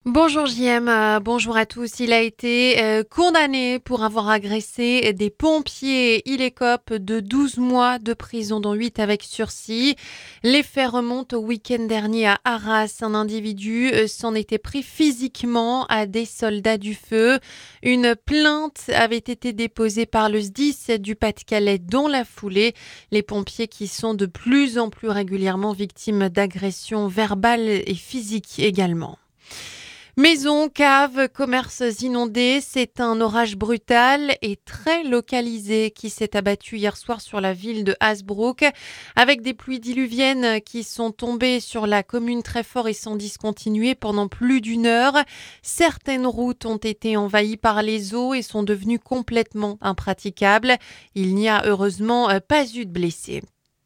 Bonjour JM, bonjour à tous. Il a été condamné pour avoir agressé des pompiers. Il écope de 12 mois de prison, dont 8 avec sursis. Les faits remontent au week-end dernier à Arras. Un individu s'en était pris physiquement à des soldats du feu. Une plainte avait été déposée par le SDIS du Pas-de-Calais dans la foulée. Les pompiers qui sont de plus en plus régulièrement victimes d'agressions verbales et physiques également. Maisons, caves, commerces inondés, c'est un orage brutal et très localisé qui s'est abattu hier soir sur la ville de Hasbrook, avec des pluies diluviennes qui sont tombées sur la commune très fort et sans discontinuer pendant plus d'une heure. Certaines routes ont été envahies par les eaux et sont devenues complètement impraticables. Il n'y a heureusement pas eu de blessés.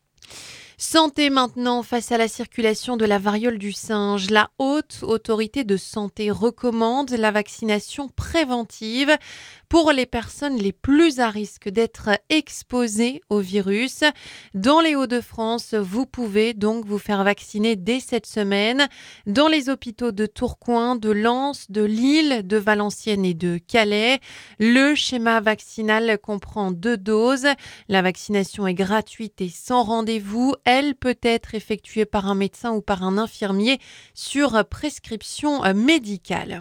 Santé maintenant, face à la circulation de la variole du singe, la Haute Autorité de Santé recommande la vaccination préventive pour les personnes les plus à risque d'être exposées au virus. Dans les Hauts-de-France, vous pouvez donc vous faire vacciner dès cette semaine dans les hôpitaux de Tourcoing, de Lens, de Lille, de Valenciennes et de Calais. Le schéma vaccinal comprend 2 doses. La vaccination est gratuite et sans rendez-vous. Elle peut être effectuée par un médecin ou par un infirmier sur prescription médicale.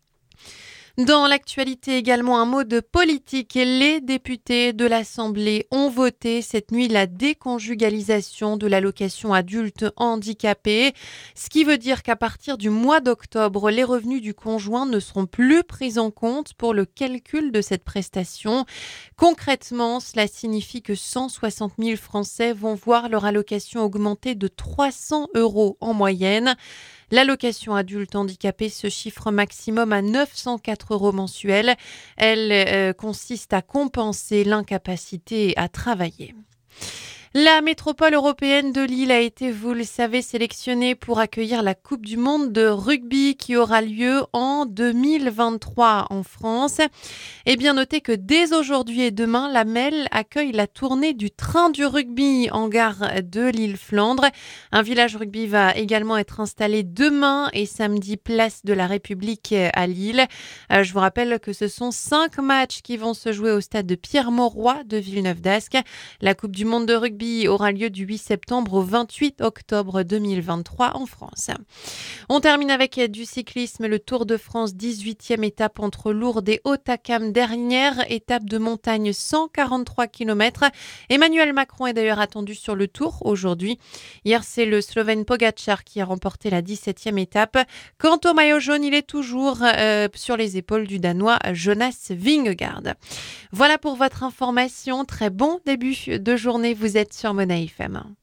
Dans l'actualité également, un mot de politique. Les députés de l'Assemblée ont voté cette nuit la déconjugalisation de l'allocation adulte handicapé, ce qui veut dire qu'à partir du mois d'octobre, les revenus du conjoint ne seront plus pris en compte pour le calcul de cette prestation. Concrètement, cela signifie que 160 000 Français vont voir leur allocation augmenter de 300 € en moyenne. L'allocation adulte handicapé se chiffre maximum à 904 € mensuels. Elle consiste à compenser l'incapacité à travailler. La métropole européenne de Lille a été, vous le savez, sélectionnée pour accueillir la Coupe du monde de rugby qui aura lieu en 2023 en France. Et bien notez que dès aujourd'hui et demain, la MEL accueille la tournée du train du rugby en gare de Lille-Flandre. Un village rugby va également être installé demain et samedi place de la République à Lille. Je vous rappelle que ce sont 5 matchs qui vont se jouer au stade de Pierre-Mauroy de Villeneuve-d'Ascq. La Coupe du monde de rugby aura lieu du 8 septembre au 28 octobre 2023 en France. On termine avec du cyclisme, le Tour de France, 18e étape entre Lourdes et Hautacam, dernière étape de montagne, 143 km. Emmanuel Macron est d'ailleurs attendu sur le Tour aujourd'hui. Hier, c'est le Slovène Pogačar qui a remporté la 17e étape. Quant au maillot jaune, il est toujours sur les épaules du Danois Jonas Vingegaard. Voilà pour votre information. Très bon début de journée. Vous êtes sur Mona FM.